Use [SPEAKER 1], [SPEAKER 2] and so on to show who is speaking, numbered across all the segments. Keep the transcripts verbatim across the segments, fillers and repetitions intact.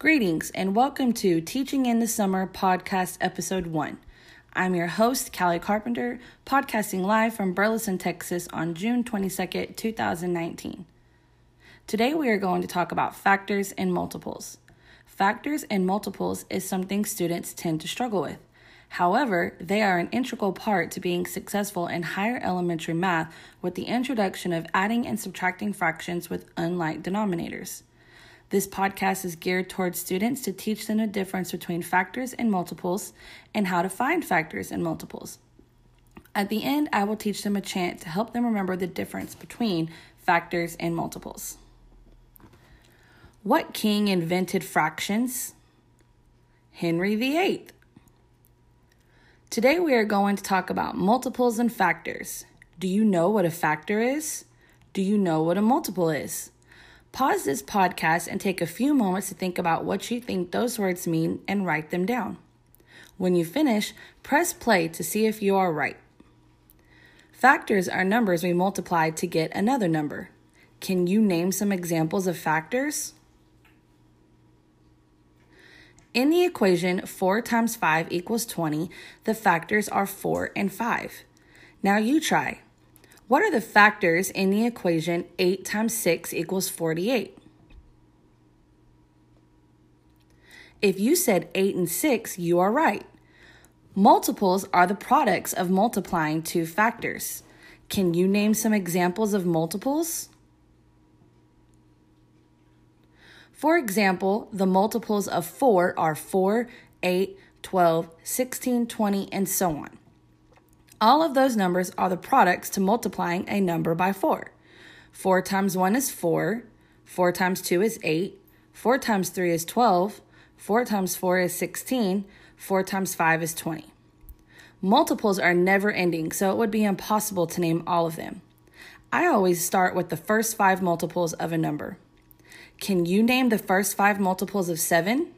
[SPEAKER 1] Greetings and welcome to Teaching in the Summer Podcast Episode one. I'm your host, Callie Carpenter, podcasting live from Burleson, Texas on June twenty-second, twenty nineteen. Today we are going to talk about factors and multiples. Factors and multiples is something students tend to struggle with. However, they are an integral part to being successful in higher elementary math with the introduction of adding and subtracting fractions with unlike denominators. This podcast is geared towards students to teach them the difference between factors and multiples and how to find factors and multiples. At the end, I will teach them a chant to help them remember the difference between factors and multiples. What king invented fractions? Henry the eighth. Today we are going to talk about multiples and factors. Do you know what a factor is? Do you know what a multiple is? Pause this podcast and take a few moments to think about what you think those words mean and write them down. When you finish, press play to see if you are right. Factors are numbers we multiply to get another number. Can you name some examples of factors? In the equation four times five equals twenty, the factors are four and five. Now you try. What are the factors in the equation eight times six equals forty-eight? If you said eight and six, you are right. Multiples are the products of multiplying two factors. Can you name some examples of multiples? For example, the multiples of four are four, eight, twelve, sixteen, twenty, and so on. All of those numbers are the products to multiplying a number by four. four times one is four, four times two is eight, four times three is twelve, four times four is sixteen, four times five is twenty. Multiples are never ending, so it would be impossible to name all of them. I always start with the first five multiples of a number. Can you name the first five multiples of seven?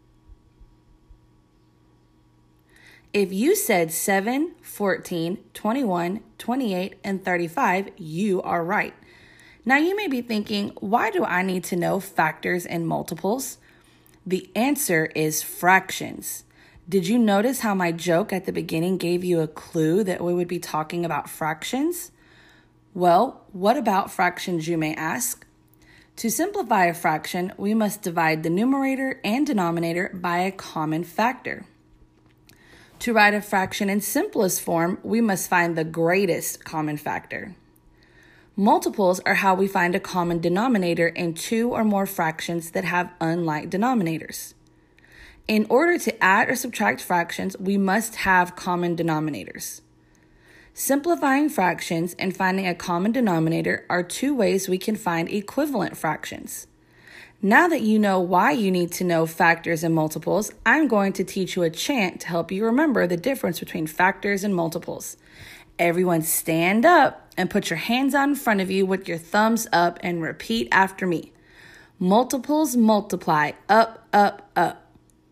[SPEAKER 1] If you said seven, fourteen, twenty-one, twenty-eight, and thirty-five, you are right. Now you may be thinking, why do I need to know factors and multiples? The answer is fractions. Did you notice how my joke at the beginning gave you a clue that we would be talking about fractions? Well, what about fractions, you may ask? To simplify a fraction, we must divide the numerator and denominator by a common factor. To write a fraction in simplest form, we must find the greatest common factor. Multiples are how we find a common denominator in two or more fractions that have unlike denominators. In order to add or subtract fractions, we must have common denominators. Simplifying fractions and finding a common denominator are two ways we can find equivalent fractions. Now that you know why you need to know factors and multiples, I'm going to teach you a chant to help you remember the difference between factors and multiples. Everyone stand up and put your hands out in front of you with your thumbs up and repeat after me. Multiples multiply, up, up, up.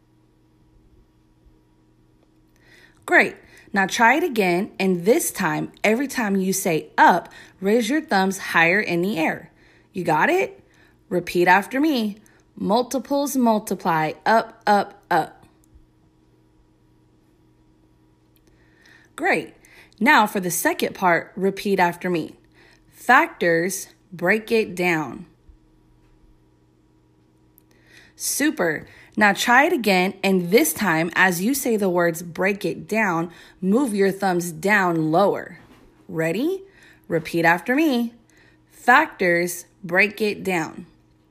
[SPEAKER 1] Great. Now try it again, and this time, every time you say up, raise your thumbs higher in the air. You got it? Repeat after me. Multiples multiply, up, up, up. Great. Now for the second part, repeat after me. Factors, break it down. Super. Now try it again, and this time, as you say the words break it down, move your thumbs down lower. Ready? Repeat after me. Factors, break it down.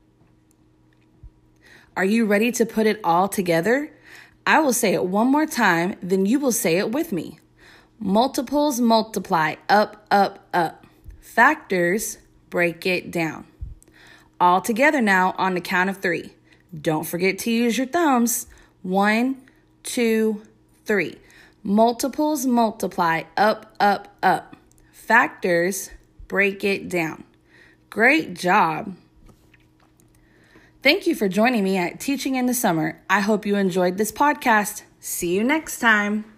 [SPEAKER 1] Are you ready to put it all together? I will say it one more time, then you will say it with me. Multiples multiply, up, up, up. Factors, break it down. All together now on the count of three. Don't forget to use your thumbs. One, two, three. Multiples multiply, up, up, up. Factors, break it down. Great job. Thank you for joining me at Teaching in the Summer. I hope you enjoyed this podcast. See you next time.